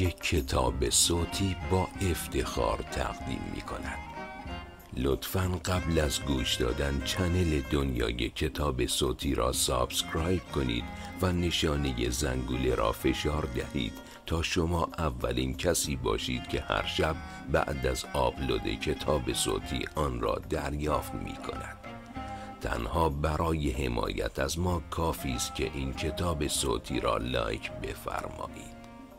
یک کتاب صوتی با افتخار تقدیم می کند. لطفاً قبل از گوش دادن چنل دنیای کتاب صوتی را سابسکرایب کنید و نشانه زنگوله را فشار دهید تا شما اولین کسی باشید که هر شب بعد از آپلود کتاب صوتی آن را دریافت می کند. تنها برای حمایت از ما کافی است که این کتاب صوتی را لایک بفرمایید.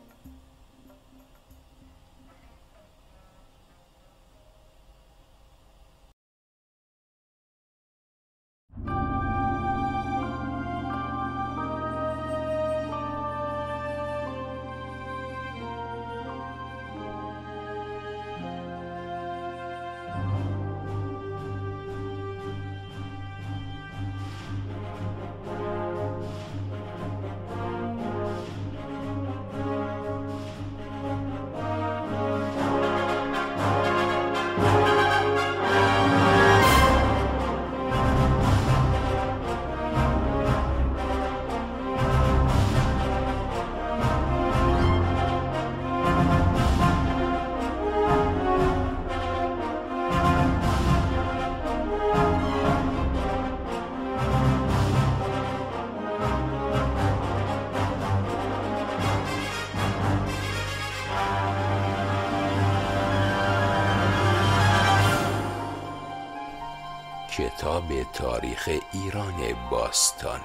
کتاب تاریخ ایران باستان،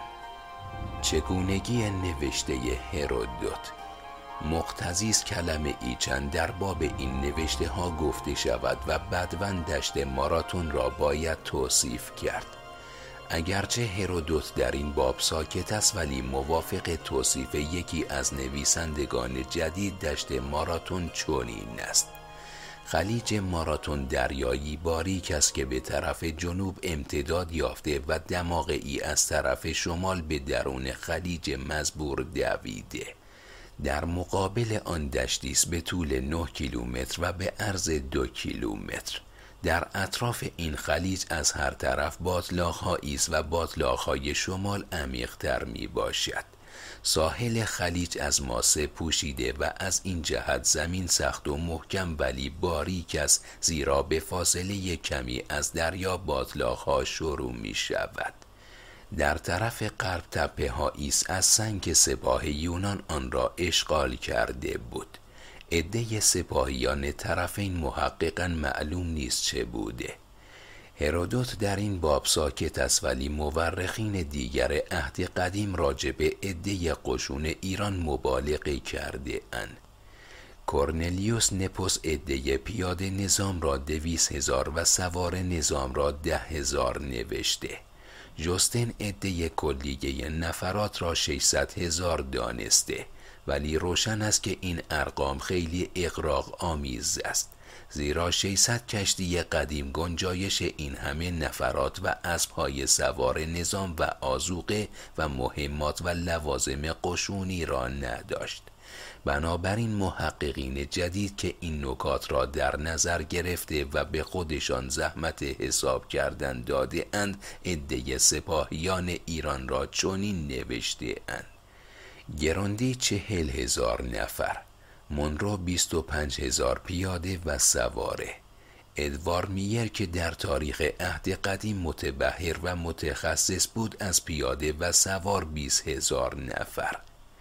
چگونگی نوشته هرودوت. مقتضی است کلمه ای چند در باب این نوشته ها گفته شود و بدون دشت ماراتون را باید توصیف کرد. اگرچه هرودوت در این باب ساکت است، ولی موافق توصیف یکی از نویسندگان جدید دشت ماراتون چنین است: خلیج ماراتون دریایی باریک است که به طرف جنوب امتداد یافته و دماغی از طرف شمال به درون خلیج مزبور دویده. در مقابل آن دشتی است به طول 9 کیلومتر و به عرض 2 کیلومتر. در اطراف این خلیج از هر طرف باتلاق‌هایی است و باتلاق‌های شمال عمیق‌تر می باشد. ساحل خلیج از ماسه پوشیده و از این جهت زمین سخت و محکم ولی باریک است، زیرا به فاصله کمی از دریا باتلاق‌ها شروع می شود. در طرف غرب تپه هایی است از سنگ سپاه یونان آن را اشغال کرده بود. عده سپاهیان طرفین محققاً معلوم نیست چه بوده. هرودوت در این باب ساکت است، ولی مورخین دیگر عهد قدیم راجع به عده قشون ایران مبالغه کرده اند. کورنلیوس نپوس عده پیاده نظام را 200,000 و سوار نظام را 10,000 نوشته. جوستن عده کلیه نفرات را 600,000 دانسته، ولی روشن است که این ارقام خیلی اغراق آمیز است، زیرا 600 کشتی قدیم گنجایش این همه نفرات و اسب‌های سوار نظام و آذوقه و مهمات و لوازم قشونی را نداشت. بنابراین محققین جدید که این نکات را در نظر گرفته و به خودشان زحمت حساب کردن داده اند، عده سپاهیان ایران را چنین نوشته اند: گراندی 40,000 نفر، مونرو 25,000 پیاده و سواره. ادوار میر که در تاریخ عهد قدیم متبحر و متخصص بود از پیاده و سوار 20,000 نفر.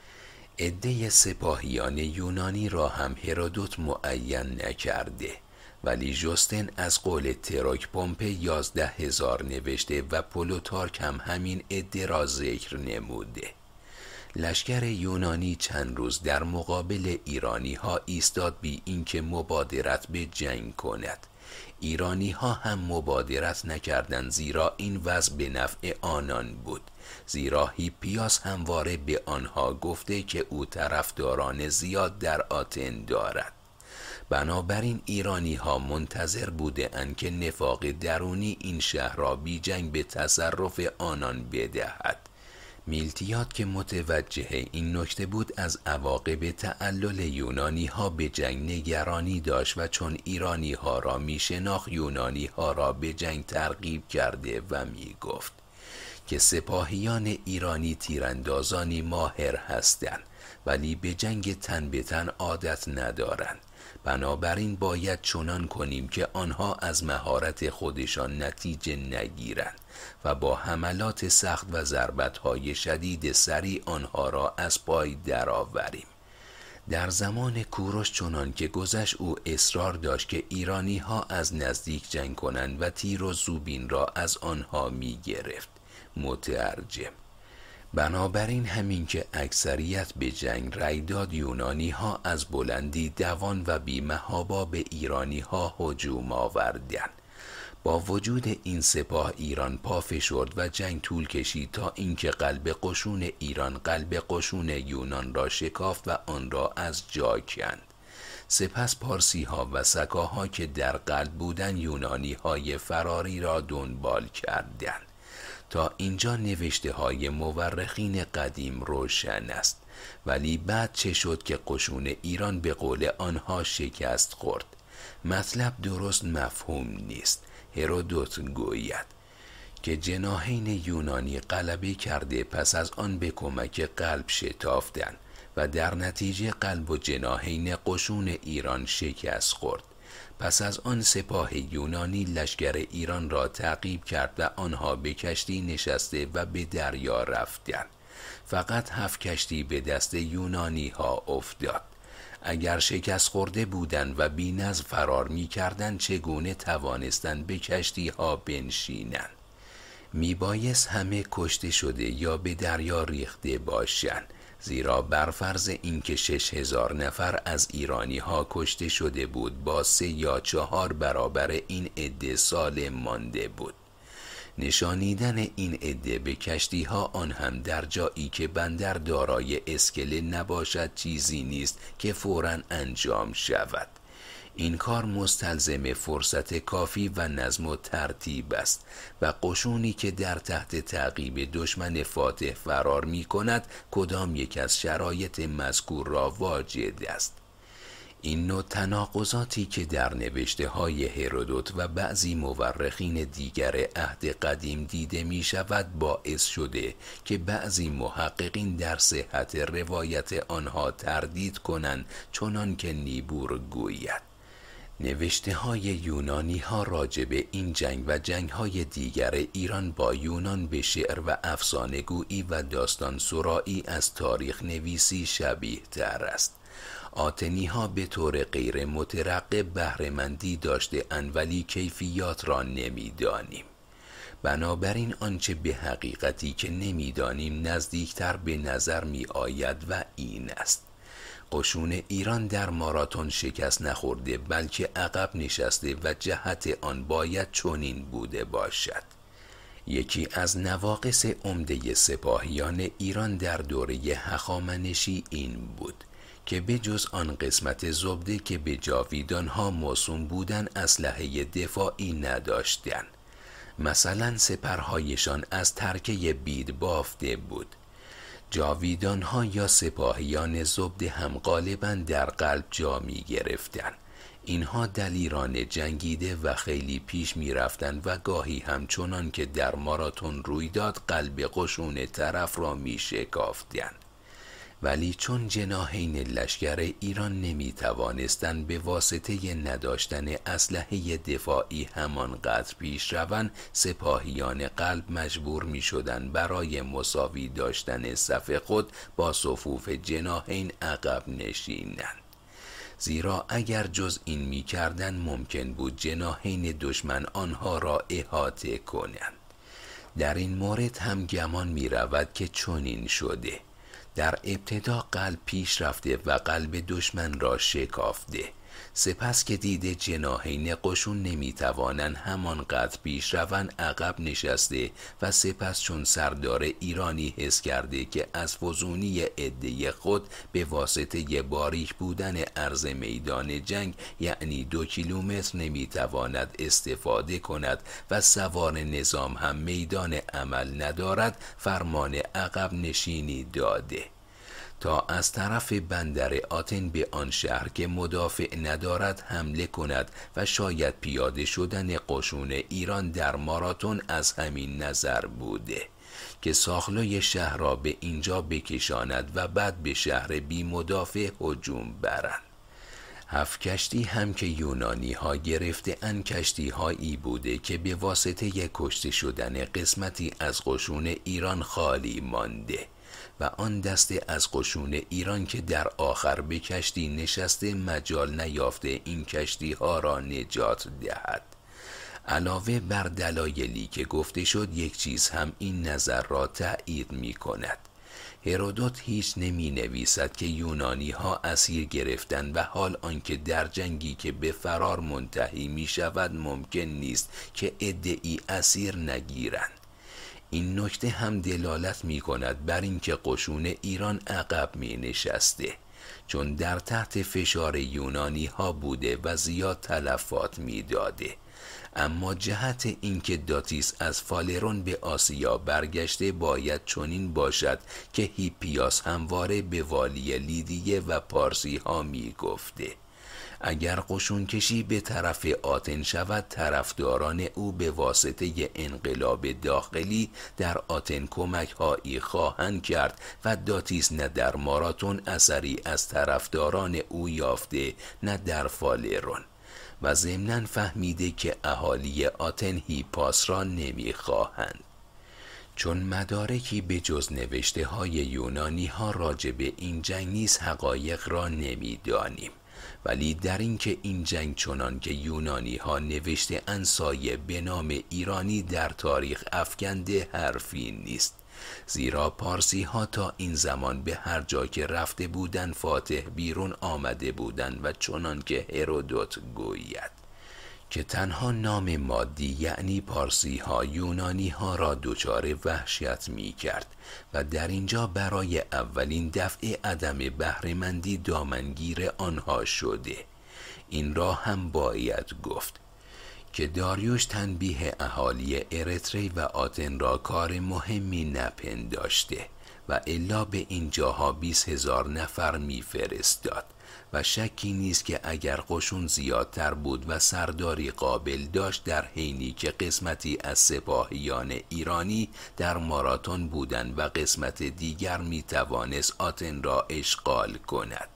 عده سپاهیان یونانی را هم هرودوت معین نکرده، ولی جوستن از قول تروک پومپه 11,000 نوشته و پلوتارک هم همین عده را ذکر نموده. لشکر یونانی چند روز در مقابل ایرانی ها ایستاد بی اینکه مبادرت به جنگ کند. ایرانی ها هم مبادرت نکردند، زیرا این وضع به نفع آنان بود، زیرا هیپیاس همواره به آنها گفته که او طرفداران زیاد در آتن دارد. بنابراین ایرانی ها منتظر بوده اند که نفاق درونی این شهر را بی جنگ به تصرف آنان بدهد. میلتیاد که متوجه این نکته بود از عواقب تعلل یونانی ها به جنگ نگرانی داشت و چون ایرانی ها را می شناخت یونانی ها را به جنگ ترغیب کرده و می گفت: که سپاهیان ایرانی تیراندازانی ماهر هستند ولی به جنگ تن به تن عادت ندارند. بنابراین باید چنان کنیم که آنها از مهارت خودشان نتیجه نگیرند و با حملات سخت و ضربت‌های شدید سریع آنها را از پای درآوریم. در زمان کوروش چنان که گذشت او اصرار داشت که ایرانی ها از نزدیک جنگ کنند و تیر و زوبین را از آنها می گرفت. مترجم: بنابراین همین که اکثریت به جنگ رای داد، یونانی ها از بلندی دوان و بی‌محابا به ایرانی ها هجوم آوردند. با وجود این سپاه ایران پا فشرد و جنگ طول کشید تا اینکه قلب قشون ایران قلب قشون یونان را شکافت و آن را از جا کند. سپس پارسی ها و سکاها که در قلب بودند یونانی های فراری را دنبال کردند. تا اینجا نوشته های مورخین قدیم روشن است، ولی بعد چه شد که قشون ایران به قول آنها شکست خورد؟ مطلب درست مفهوم نیست. هرودوت گوید که جناحین یونانی غلبه کرده، پس از آن به کمک قلب شتافتند و در نتیجه قلب و جناحین قشون ایران شکست خورد. پس از آن سپاه یونانی لشکر ایران را تعقیب کرد و آنها به کشتی نشسته و به دریا رفتند. فقط 7 کشتی به دست یونانی ها افتاد. اگر شکست خورده بودند و بی‌نظم فرار می کردند چگونه توانستند به کشتی ها بنشینند؟ می بایست همه کشته شده یا به دریا ریخته باشند، زیرا بر فرض اینکه 6000 نفر از ایرانی ها کشته شده بود، با 3 یا 4 برابر این عده سالم مانده بود. نشانیدن این عده به کشتی ها، آن هم در جایی که بندر دارای اسکله نباشد، چیزی نیست که فوراً انجام شود. این کار مستلزم فرصت کافی و نظم و ترتیب است و قشونی که در تحت تعقیب دشمن فاتح فرار می کند کدام یک از شرایط مذکور را واجد است. این نوع تناقضاتی که در نوشته های هرودوت و بعضی مورخین دیگر عهد قدیم دیده می شود باعث شده که بعضی محققین در صحت روایت آنها تردید کنند، چنان که نیبور گوید نوشته های یونانی ها راجع به این جنگ و جنگ های دیگر ایران با یونان به شعر و افسانه گویی و داستان سرایی از تاریخ نویسی شبیه تر است. آتنی ها به طور غیر مترقب بهره‌مندی داشته اند، ولی کیفیات را نمیدانیم. بنابراین آنچه به حقیقتی که نمیدانیم نزدیکتر به نظر می آید و این است: قشون ایران در ماراتون شکست نخورده، بلکه عقب نشسته و جهت آن باید چنین بوده باشد. یکی از نواقص عمده سپاهیان ایران در دوره هخامنشی این بود که به جز آن قسمت زبده که به جاویدانها موسوم بودن، اسلحه دفاعی نداشتند. مثلا سپرهایشان از ترکه بید بافته بود. جاویدانها یا سپاهیان زبده هم غالباً در قلب جا می گرفتند. اینها دلیران جنگیده و خیلی پیش می رفتند و گاهی همچنان که در ماراتون روی داد قلب قشون طرف را می شکافتند. ولی چون جناحین لشکر ایران نمی توانستند به واسطه نداشتن اسلحه دفاعی همانقدر پیش روند، سپاهیان قلب مجبور می شدند برای مساوی داشتن صف خود با صفوف جناحین عقب نشینند. زیرا اگر جز این می کردن ممکن بود جناحین دشمن آنها را احاطه کنند. در این مورد هم گمان می رود که چنین شده. در ابتدا قلب پیش رفته و قلب دشمن را شکافته. سپس که دیده جناحین قشون نمیتوانند همانقدر پیش روند، عقب نشسته و سپس چون سردار ایرانی حس کرده که از فزونی عده خود به واسطه باریک بودن عرض میدان جنگ یعنی 2 کیلومتر نمیتواند استفاده کند و سوار نظام هم میدان عمل ندارد، فرمان عقب نشینی داده تا از طرف بندر آتن به آن شهر که مدافع ندارد حمله کند و شاید پیاده شدن قشون ایران در ماراتون از همین نظر بوده. که ساخلوی شهر را به اینجا بکشاند و بعد به شهر بی مدافع هجوم برند. 7 کشتی هم که یونانی ها گرفته ان کشتی هایی بوده که به واسطه کشته شدن قسمتی از قشون ایران خالی مانده و آن دسته از قشون ایران که در آخر به کشتی نشسته مجال نیافته این کشتی ها را نجات دهد. علاوه بر دلایلی که گفته شد، یک چیز هم این نظر را تأیید می کند. هرودوت هیچ نمی نویسد که یونانی ها اسیر گرفتن و حال آنکه در جنگی که به فرار منتهی می شود ممکن نیست که عده‌ای اسیر نگیرند. این نکته هم دلالت می کند بر اینکه قشون ایران عقب می نشسته، چون در تحت فشار یونانی ها بوده و زیاد تلفات می داده. اما جهت اینکه داتیس از فالرون به آسیا برگشته باید چنین باشد که هیپیاس همواره به والی لیدیه و پارسی ها می گفته اگر قشون کشی به طرف آتن شود، طرفداران او به واسطه انقلاب داخلی در آتن کمک هایی خواهند کرد و داتیس نه در ماراتون اثری از طرفداران او یافته نه در فالرون و ضمناً فهمیده که اهالی آتن هیپاس را نمیخواهند. چون مدارکی به جز نوشته های یونانی ها راجع به این جنگ نیز حقایق را نمیدانیم، ولی در اینکه این جنگ چنان که یونانی ها نوشته ان سایه به نام ایرانی در تاریخ افکنده حرفی نیست، زیرا پارسی ها تا این زمان به هر جا که رفته بودن فاتح بیرون آمده بودن و چنان که هرودوت گوید که تنها نام مادی یعنی پارسی ها یونانی ها را دچار وحشت می کرد و در اینجا برای اولین دفعه عدم بهره‌مندی دامنگیر آنها شده. این را هم باید گفت که داریوش تنبیه اهالی ارتری و آتن را کار مهمی نپنداشته و الا به اینجاها 20,000 نفر میفرستاد و شکی نیست که اگر قشون زیادتر بود و سرداری قابل داشت، در حینی که قسمتی از سپاهیان ایرانی در ماراتون بودند و قسمت دیگر میتوانست آتن را اشغال کند.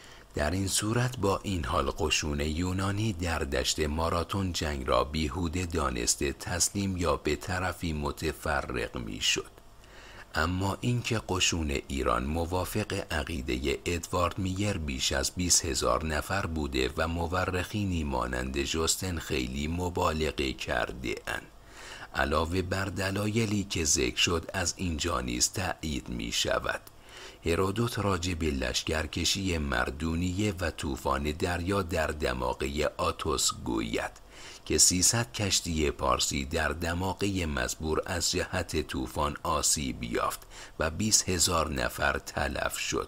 در این صورت با این حال قشون یونانی در دشت ماراتون جنگ را بیهوده دانسته تسلیم یا به طرفی متفرق می شد. اما اینکه قشون ایران موافق عقیده ادوارد میر بیش از 20,000 نفر بوده و مورخینی مانند جستن خیلی مبالغه کرده اند. علاوه بر دلایلی که ذکر شد از اینجا نیز تأیید می شود. هرودوت راجع به لشکرکشی مردونیه و طوفان دریا در دماغه آتوس گوید که 300 کشتی پارسی در دماغه مزبور از جهت طوفان آسیب یافت و 20,000 نفر تلف شد.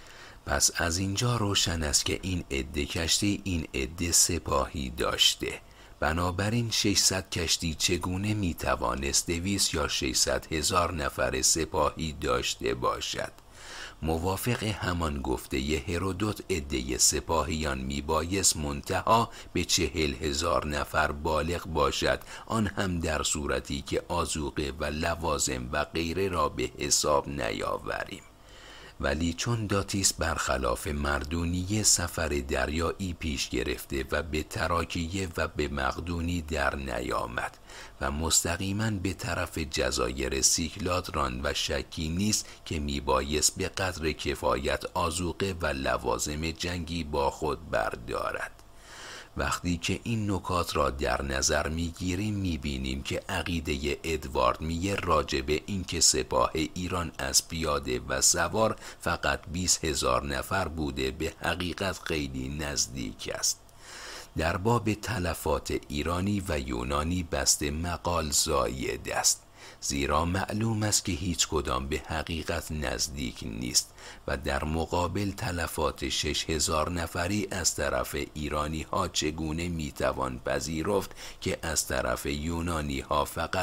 پس از اینجا روشن است که این عده کشتی این عده سپاهی داشته. بنابراین 600 کشتی چگونه میتوانست 200 یا 600,000 نفر سپاهی داشته باشد؟ موافق همان گفته هرودوت عده سپاهیان میبایست منتها به 40,000 نفر بالغ باشد، آن هم در صورتی که آذوقه و لوازم و غیره را به حساب نیاوریم. ولی چون داتیس برخلاف مردونیه سفر دریایی پیش گرفته و به تراکیه و به مقدونی در نیامد و مستقیما به طرف جزایر سیکلاد راند و شکی نیست که میبایست به قدر کفایت آذوقه و لوازم جنگی با خود بردارد. وقتی که این نکات را در نظر میگیریم میبینیم که عقیده ادوارد میر راجع به این که سپاه ایران از پیاده و سوار فقط 20,000 نفر بوده به حقیقت خیلی نزدیک است. در باب تلفات ایرانی و یونانی بست مقال زاید است، زیرا معلوم است که هیچ کدام به حقیقت نزدیک نیست و در مقابل تلفات 6,000 نفری از طرف ایرانی ها چگونه میتوان پذیرفت که از طرف یونانی ها فقط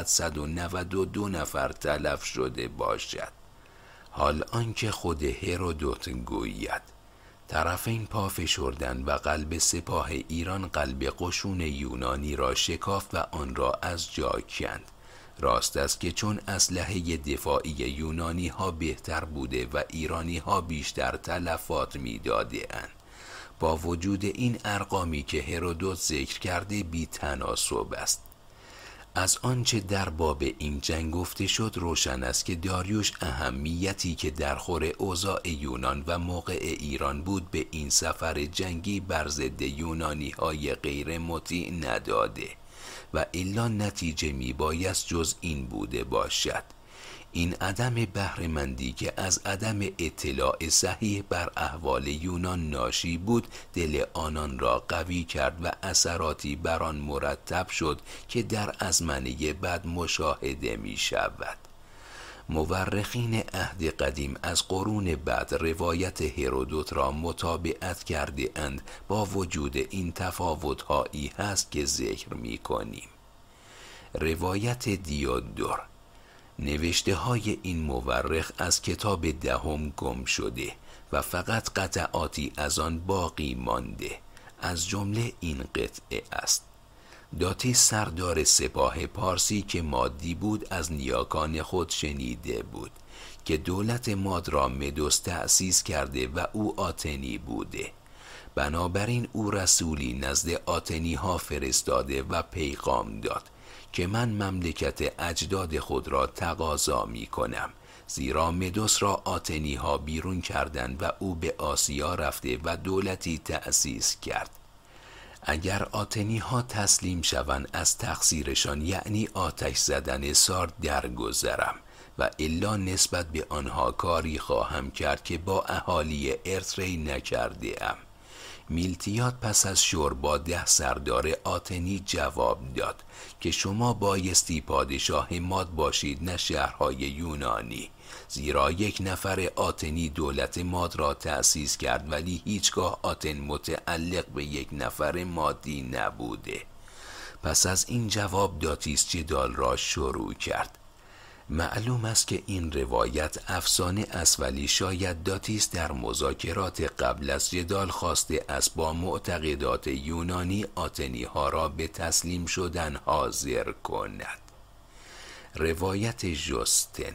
192 نفر تلف شده باشد؟ حال آنکه خود هرودوت گوید طرفین پا فشردند و قلب سپاه ایران قلب قشون یونانی را شکافت و آن را از جا کند راست است که چون اسلحه دفاعی یونانی ها بهتر بوده و ایرانی ها بیشتر تلفات می داده اند. با وجود این ارقامی که هرودوت ذکر کرده بی تناسب است. از آنچه در باب این جنگ گفته شد روشن است که داریوش اهمیتی که در خور اوضاع یونان و موقع ایران بود به این سفر جنگی بر ضد یونانی های غیر مطیع نداده و الا نتیجه می بایست جز این بوده باشد. این عدم بهره‌مندی که از عدم اطلاع صحیح بر احوال یونان ناشی بود دل آنان را قوی کرد و اثراتی بر آن مرتب شد که در ازمنه بعد مشاهده می شود. مورخین عهد قدیم از قرون بعد روایت هرودوت را متابعت کرده اند، با وجود این تفاوت‌هایی هست که ذکر می کنیم. روایت دیودور. نوشته های این مورخ از کتاب دهم گم شده و فقط قطعاتی از آن باقی مانده. از جمله این قطعه است: داتیس سردار سپاه پارسی که مادی بود از نیاکان خود شنیده بود که دولت ماد را مدوس تأسیس کرده و او آتنی بوده. بنابراین او رسولی نزد آتنی ها فرستاده و پیغام داد که من مملکت اجداد خود را تقاضا می کنم، زیرا مدوس را آتنی ها بیرون کردند و او به آسیا رفته و دولتی تأسیس کرد. اگر آتنی ها تسلیم شوند از تقصیرشان یعنی آتش زدن سارد درگذرم و الا نسبت به آنها کاری خواهم کرد که با اهالی ارتری نکرده ام. میلتیاد پس از شور با 10 سردار آتنی جواب داد که شما بایستی پادشاه ماد باشید نه شهرهای یونانی، زیرا یک نفر آتنی دولت ماد را تأسیس کرد ولی هیچگاه آتن متعلق به یک نفر مادی نبوده. پس از این جواب داتیس جدال را شروع کرد. معلوم است که این روایت افسانه است ولی شاید داتیس در مذاکرات قبل از جدال خواسته است با معتقدات یونانی آتنی ها را به تسلیم شدن حاضر کند. روایت ژوستن.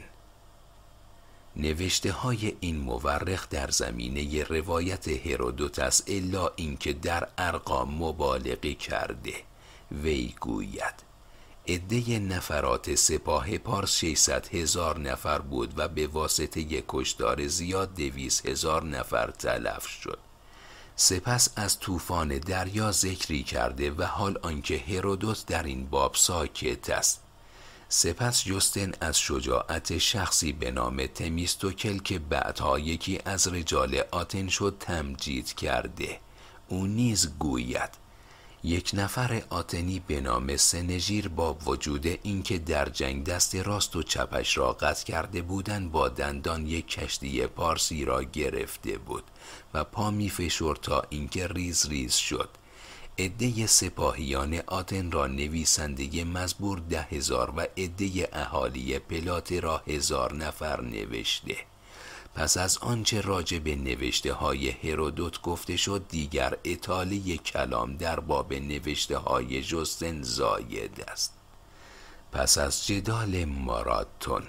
نوشته های این مورخ در زمینه روایت هرودوت است الا اینکه در ارقام مبالغه کرده. وی گوید عده نفرات سپاه پارس 600,000 نفر بود و به واسطه کشتار زیاد 200,000 نفر تلف شد. سپس از طوفان دریا ذکری کرده و حال آنکه هرودوت در این باب ساکت است. سپس جوستن از شجاعت شخصی به نام تمیستوکل که بعدها یکی از رجال آتن شد تمجید کرده. او نیز گوید یک نفر آتنی به نام سنژیر با وجود اینکه در جنگ دست راست و چپش را قطع کرده بودند با دندان یک کشتی پارسی را گرفته بود و پا می فشرد تا اینکه ریز ریز شد. عده سپاهیان آتن را نویسنده مزبور 10,000 و عده اهالی پلاته را 1000 نفر نوشته. پس از آنچه راجع به نوشته های هرودوت گفته شد دیگر اطاله کلام در باب نوشته های ژوستن زاید است. پس از جدال ماراتون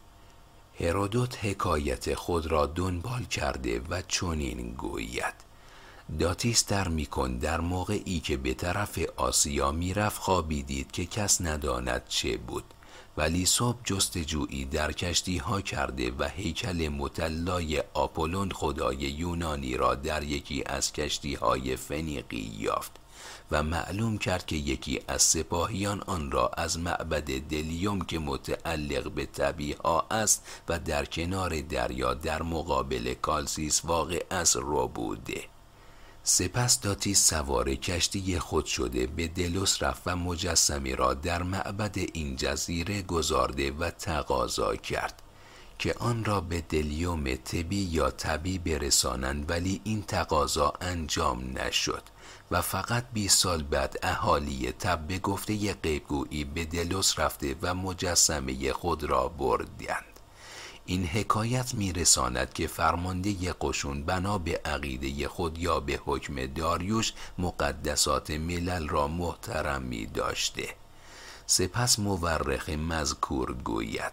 هرودوت حکایت خود را دنبال کرده و چنین گوید: داتیس در میکن در موقعی که به طرف آسیا میرفت خوابی دید که کس نداند چه بود، ولی صبح جستجویی در کشتی ها کرده و هیکل مطلای آپولون خدای یونانی را در یکی از کشتی های فنیقی یافت و معلوم کرد که یکی از سپاهیان آن را از معبد دلیوم که متعلق به تبیها است و در کنار دریا در مقابل کالسیس واقع است رو بوده. سپس داتیس سوار کشتی خود شده به دلوس رفت و مجسمه را در معبد این جزیره گذارده و تقاضا کرد که آن را به دلیوم تبی یا تبی برسانند، ولی این تقاضا انجام نشد و فقط 20 سال بعد اهالی تب به گفته غیبگویی به دلوس رفته و مجسمه خود را بردند. این حکایت میرساند که فرمانده قشون بنا به عقیده خود یا به حکم داریوش مقدسات ملل را محترم می داشته. سپس مورخ مذکور گوید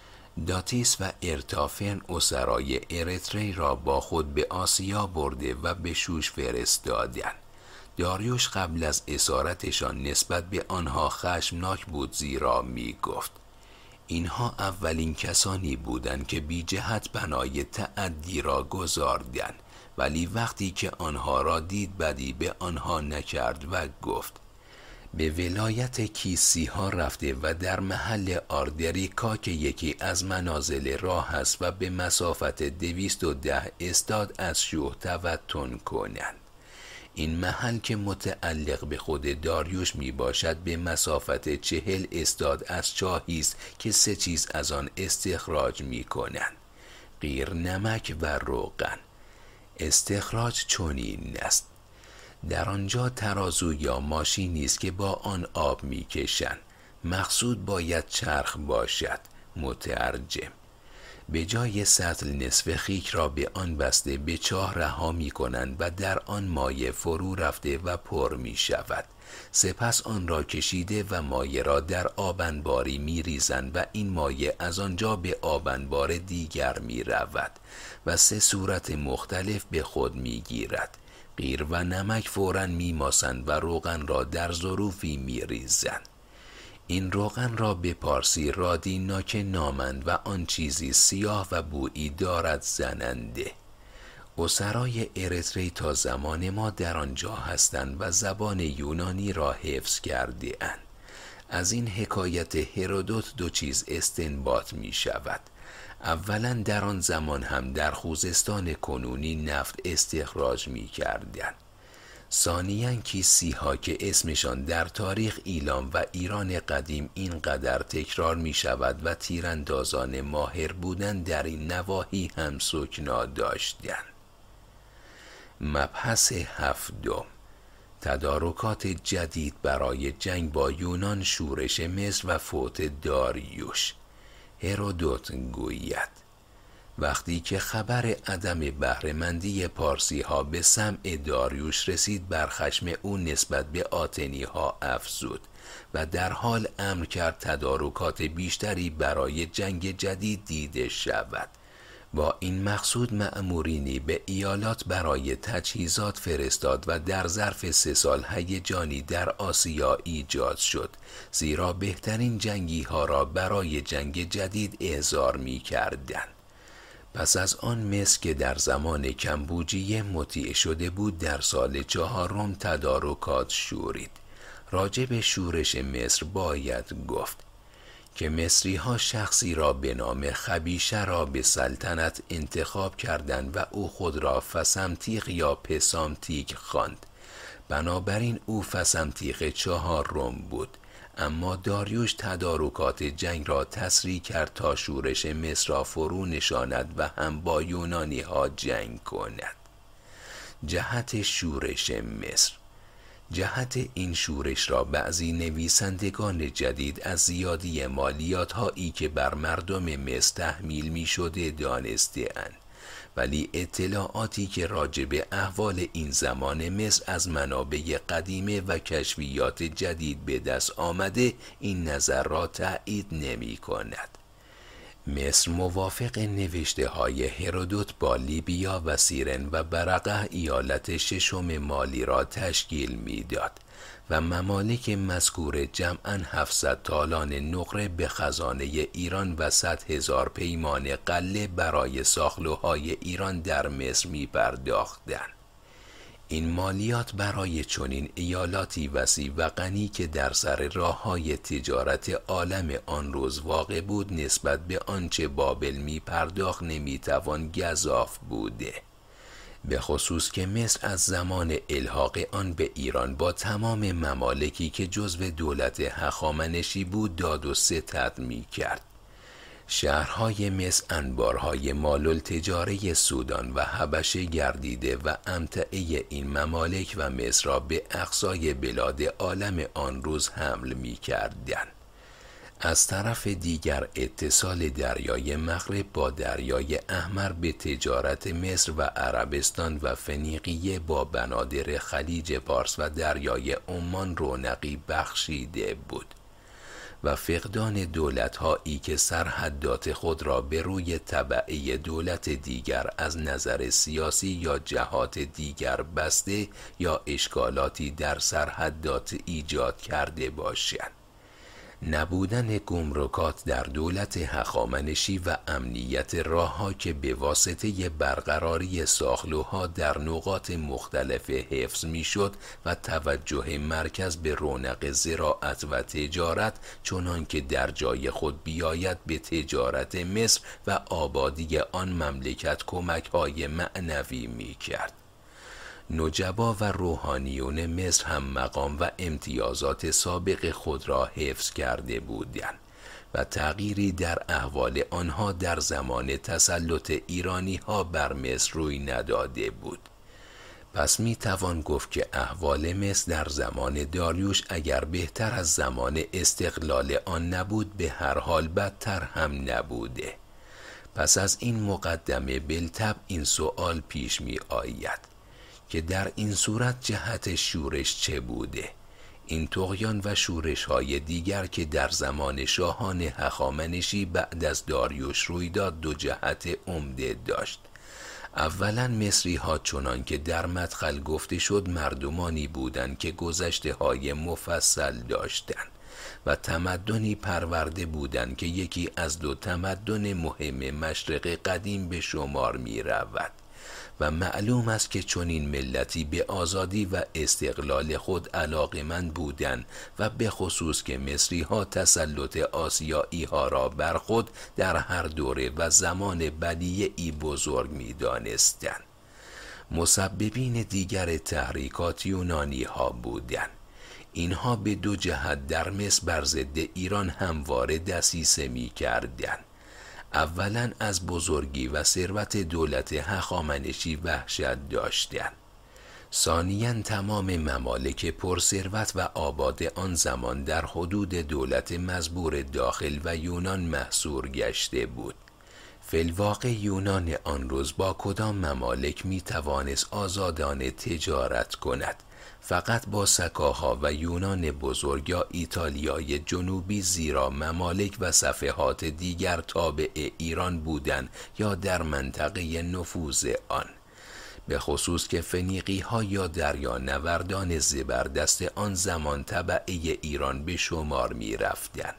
داتیس و ارتافرن اسرای ارتری را با خود به آسیا برده و به شوش فرستادند. داریوش قبل از اسارتشان نسبت به آنها خشمناک بود، زیرا می گفت اینها اولین کسانی بودند که بی جهت بنای تعدی را گذاردند، ولی وقتی که آنها را دید بدی به آنها نکرد و گفت به ولایت کیسی ها رفته و در محل آردریکا که یکی از منازل راه است و به مسافت 210 استاد از شوه توطن کنند. این محل که متعلق به خود داریوش می باشد به مسافت 40 استاد از چاهی است که 3 چیز از آن استخراج می کنند: قیر، نمک و روغن. استخراج چنین است: در آنجا ترازو یا ماشینی است که با آن آب می کشند. مقصود باید چرخ باشد. مترجم: به جای سطل نصف خیک را به آن بسته به چاه رها می کنند و در آن مایع فرو رفته و پر می شود. سپس آن را کشیده و مایع را در آبنباری می ریزند و این مایع از آنجا به آبنبار دیگر می رود و 3 صورت مختلف به خود می گیرد. قیر و نمک فوراً می ماسند و روغن را در ظروفی می ریزند. این روغن را به پارسی رادیناک نامند و آن چیزی سیاه و بویی دارد زننده. اسرای ارتری تا زمان ما در آنجا هستند و زبان یونانی را حفظ کرده اند. از این حکایت هرودوت 2 چیز استنباط می شود. اولا در آن زمان هم در خوزستان کنونی نفت استخراج می کردند. ثانیاً کیسی ها که اسمشان در تاریخ ایلام و ایران قدیم اینقدر تکرار می شود و تیراندازان ماهر بودند در این نواحی هم سکنا داشتند. مبحث 7. تدارکات جدید برای جنگ با یونان، شورش مصر و فوت داریوش. هرودوت گوید وقتی که خبر عدم بهره‌مندی پارسی ها به سمع داریوش رسید، بر خشم او نسبت به آتنی ها افزود و در حال امر کرد تدارکات بیشتری برای جنگ جدید دیده شود. با این مقصود مأمورینی به ایالات برای تجهیزات فرستاد و در ظرف 3 سال هیجانی در آسیا ایجاد شد، زیرا بهترین جنگی ها را برای جنگ جدید احضار می کردند. پس از آن مصر که در زمان کمبوجیه مطیع شده بود، در سال 4 تدارکات شورید. راجب شورش مصر باید گفت که مصری ها شخصی را به نام خبیشه را به سلطنت انتخاب کردند و او خود را فسمتیق یا پسامتیک خواند. بنابراین او فسمتیق 4 بود. اما داریوش تدارکات جنگ را تسریع کرد تا شورش مصر را فرو نشاند و هم با یونانی ها جنگ کند. جهت شورش مصر. جهت این شورش را بعضی نویسندگان جدید از زیادی مالیات هایی که بر مردم مصر تحمیل می شده دانسته اند، ولی اطلاعاتی که راجع به احوال این زمان مصر از منابع قدیمه و کشفیات جدید به دست آمده این نظر را تأیید نمی کند. مصر موافق نوشته های هرودوت با لیبیا و سیرن و برقه ایالت 6 مالی را تشکیل می داد و ممالک مذکور جمعاً 700 تالان نقره به خزانه ایران و 100,000 پیمان غله برای ساخلوهای ایران در مصر می پرداختند. این مالیات برای چنین ایالاتی وسیع و غنی که در سر راه‌های تجارت عالم آن روز واقع بود نسبت به آنچه بابل می پرداخت نمی توان گزاف بوده، به خصوص که مصر از زمان الحاق آن به ایران با تمام ممالکی که جزو دولت هخامنشی بود داد و ستد می کرد. شهرهای مصر انبارهای مال‌التجاره سودان و حبشه گردیده و امتعه این ممالک و مصر را به اقصای بلاد عالم آن روز حمل می کردند. از طرف دیگر اتصال دریای مغرب با دریای احمر به تجارت مصر و عربستان و فنیقیه با بنادر خلیج پارس و دریای عمان رونقی بخشیده بود. و فقدان دولت‌هایی که سرحدات خود را به روی تبعه دولت دیگر از نظر سیاسی یا جهات دیگر بسته یا اشکالاتی در سرحدات ایجاد کرده باشند. نبودن گمرکات در دولت هخامنشی و امنیت راه‌ها که به واسطه برقراری ساختلوها در نقاط مختلف حفظ میشد و توجه مرکز به رونق زراعت و تجارت چنان که در جای خود بیاید به تجارت مصر و آبادی آن مملکت کمک‌های معنوی می‌کرد. نجبا و روحانیون مصر هم مقام و امتیازات سابق خود را حفظ کرده بودند و تغییری در احوال آنها در زمان تسلط ایرانی ها بر مصر روی نداده بود. پس می توان گفت که احوال مصر در زمان داریوش اگر بهتر از زمان استقلال آن نبود، به هر حال بدتر هم نبوده. پس از این مقدمه بالطبع این سوال پیش می آید که در این صورت جهت شورش چه بوده؟ این طغیان و شورش های دیگر که در زمان شاهان هخامنشی بعد از داریوش روی داد دو جهت عمده داشت. اولا مصری ها چنان که در مدخل گفته شد مردمانی بودند که گذشته های مفصل داشتند و تمدنی پرورده بودند که یکی از دو تمدن مهم مشرق قدیم به شمار می رود و معلوم است که چنین ملتی به آزادی و استقلال خود علاقمند بودند و به خصوص که مصری ها تسلط آسیایی ها را بر خود در هر دوره و زمان بدیعی بزرگ می دانستند. مسببین دیگر تحریکات یونانی ها بودند. اینها به دو جهت در مصر بر ضد ایران همواره دسیسه می کردند. اولا از بزرگی و ثروت دولت هخامنشی وحشت داشتند. ثانیاً تمام ممالک پرثروت و آباد آن زمان در حدود دولت مزبور داخل و یونان محصور گشته بود. فی الواقع یونان آن روز با کدام ممالک می توانست آزادانه تجارت کند؟ فقط با سکاها و یونان بزرگ یا ایتالیای جنوبی، زیرا ممالک و صفحات دیگر تابع ایران بودند یا در منطقه نفوذ آن، به خصوص که فنیقی ها یا دریانوردان زبردست آن زمان تبعه ایران به شمار می رفتند.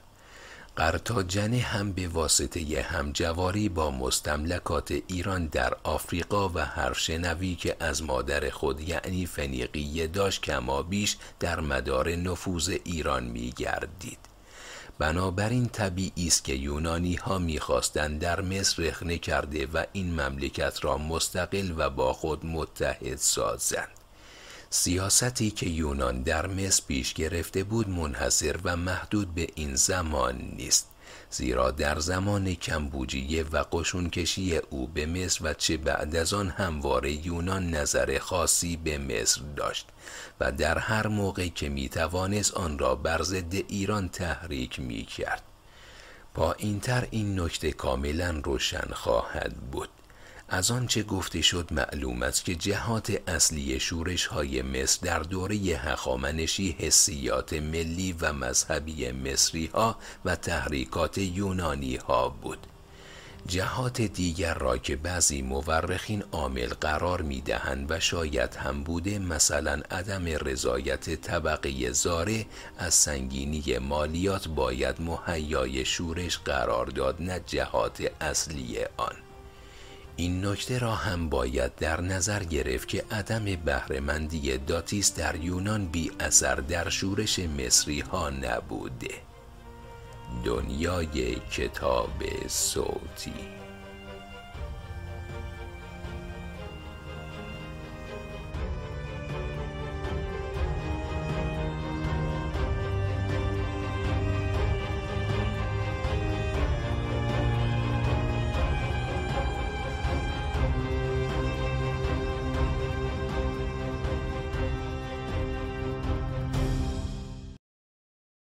قرتاجنه هم به واسطه همجواری با مستملکات ایران در آفریقا و حرفشنوی که از مادر خود یعنی فنیقیه داشت کما بیش در مدار نفوذ ایران می گردید. بنابراین طبیعی است که یونانی ها می خواستند در مصر رخنه کرده و این مملکت را مستقل و با خود متحد سازند. سیاستی که یونان در مصر پیش گرفته بود منحصر و محدود به این زمان نیست، زیرا در زمان کمبوجیه و قشونکشی او به مصر و چه بعد از آن همواره یونان نظر خاصی به مصر داشت و در هر موقع که می توانست آن را بر ضد ایران تحریک می کرد. پایین‌تر این نکته کاملا روشن خواهد بود. از آنچه گفته شد معلوم است که جهات اصلی شورش های مصر در دوره هخامنشی حسیات ملی و مذهبی مصری ها و تحریکات یونانی ها بود. جهات دیگر را که بعضی مورخین عامل قرار می دهند و شاید هم بوده، مثلا عدم رضایت طبقه زاره از سنگینی مالیات باید مهیای شورش قرار داد، نه جهات اصلی آن. این نکته را هم باید در نظر گرفت که عدم بهره‌مندی داتیس در یونان بی اثر در شورش مصری ها نبوده. دنیای کتاب صوتی.